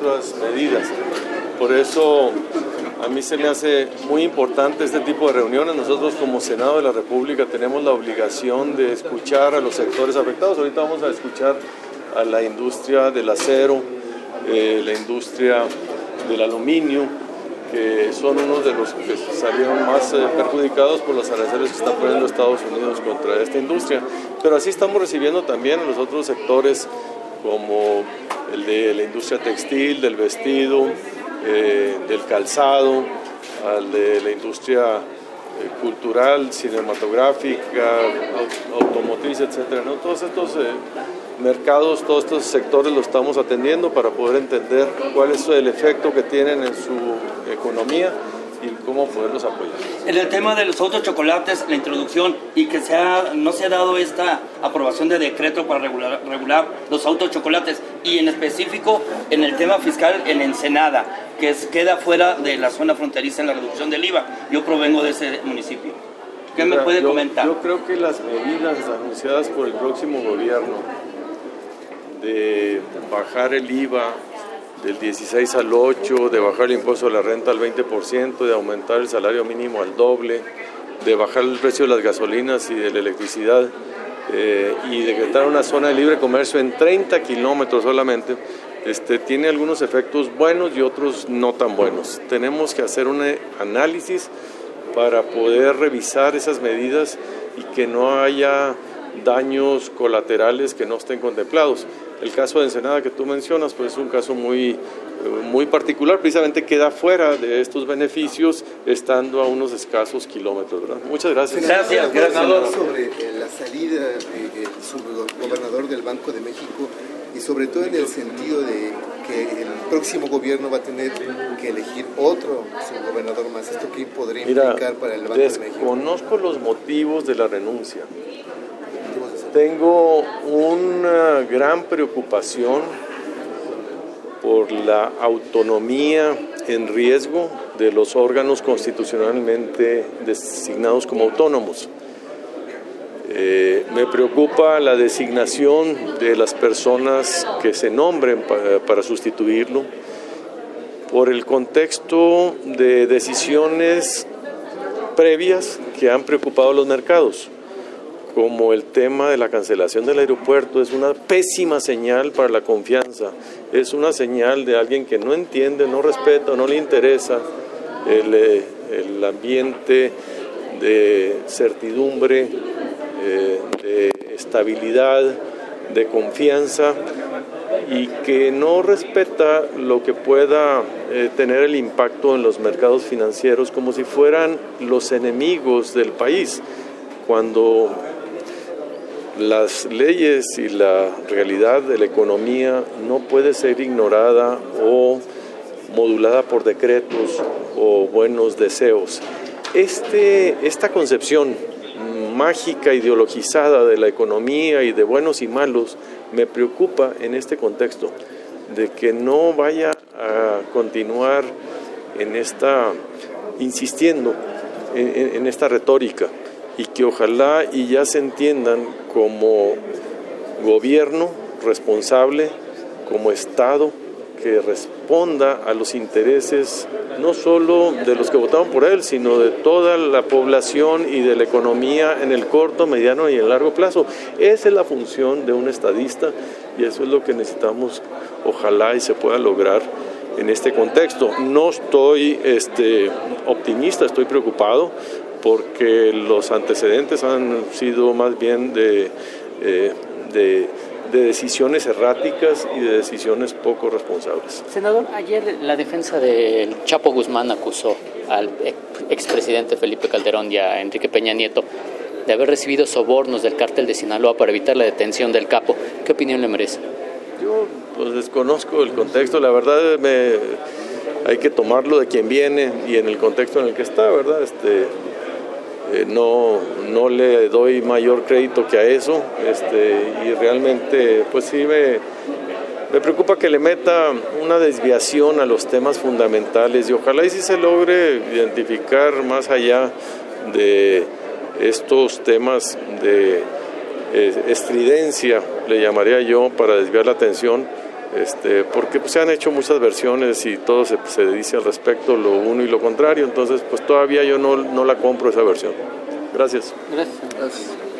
otras medidas. Por eso a mí se me hace muy importante este tipo de reuniones. Nosotros como Senado de la República tenemos la obligación de escuchar a los sectores afectados. Ahorita vamos a escuchar a la industria del acero, la industria del aluminio, que son unos de los que salieron más perjudicados por los aranceles que está poniendo Estados Unidos contra esta industria. Pero así estamos recibiendo también a los otros sectores como el de la industria textil, del vestido, del calzado, al de la industria cultural, cinematográfica, automotriz, etcétera, ¿no? Todos estos mercados, todos estos sectores los estamos atendiendo para poder entender cuál es el efecto que tienen en su economía y cómo poderlos apoyar. En el tema de los autochocolates, la introducción y que no se ha dado esta aprobación de decreto para regular los autochocolates y en específico en el tema fiscal en Ensenada, que queda fuera de la zona fronteriza en la reducción del IVA. Yo provengo de ese municipio. ¿Qué me puede comentar? Yo creo que las medidas anunciadas por el próximo gobierno de bajar el IVA del 16 al 8, de bajar el impuesto a la renta al 20%, de aumentar el salario mínimo al doble, de bajar el precio de las gasolinas y de la electricidad y decretar una zona de libre comercio en 30 kilómetros solamente, tiene algunos efectos buenos y otros no tan buenos. Tenemos que hacer un análisis para poder revisar esas medidas y que no haya daños colaterales que no estén contemplados. El caso de Ensenada que tú mencionas, pues es un caso muy particular, precisamente queda fuera de estos beneficios estando a unos escasos kilómetros, ¿verdad? Muchas gracias. Gracias. Sobre la salida del subgobernador del Banco de México y sobre todo en el sentido de que el próximo gobierno va a tener que elegir otro subgobernador más. ¿Esto qué podría implicar para el Banco de México? Desconozco los motivos de la renuncia. Tengo una gran preocupación por la autonomía en riesgo de los órganos constitucionalmente designados como autónomos. Me preocupa la designación de las personas que se nombren para sustituirlo por el contexto de decisiones previas que han preocupado a los mercados, como el tema de la cancelación del aeropuerto. Es una pésima señal para la confianza, es una señal de alguien que no entiende, no respeta, no le interesa el ambiente de certidumbre, de estabilidad, de confianza, y que no respeta lo que pueda tener el impacto en los mercados financieros, como si fueran los enemigos del país, cuando las leyes y la realidad de la economía no puede ser ignorada o modulada por decretos o buenos deseos. Esta concepción mágica, ideologizada de la economía y de buenos y malos me preocupa en este contexto, de que no vaya a continuar insistiendo en esta retórica, y que ojalá y ya se entiendan como gobierno responsable, como Estado que responda a los intereses no solo de los que votaron por él, sino de toda la población y de la economía en el corto, mediano y en largo plazo. Esa es la función de un estadista y eso es lo que necesitamos, ojalá y se pueda lograr en este contexto. No estoy optimista, estoy preocupado, porque los antecedentes han sido más bien de decisiones erráticas y de decisiones poco responsables. Senador, ayer la defensa del Chapo Guzmán acusó al expresidente Felipe Calderón y a Enrique Peña Nieto de haber recibido sobornos del cártel de Sinaloa para evitar la detención del capo. ¿Qué opinión le merece? Yo pues desconozco el contexto, la verdad hay que tomarlo de quien viene y en el contexto en el que está, ¿verdad? No le doy mayor crédito que a eso, y realmente pues sí me preocupa que le meta una desviación a los temas fundamentales y ojalá y sí se logre identificar más allá de estos temas de estridencia, le llamaría yo, para desviar la atención, porque pues, se han hecho muchas versiones y todo se dice al respecto, lo uno y lo contrario, entonces pues todavía yo no la compro esa versión. Gracias. Gracias.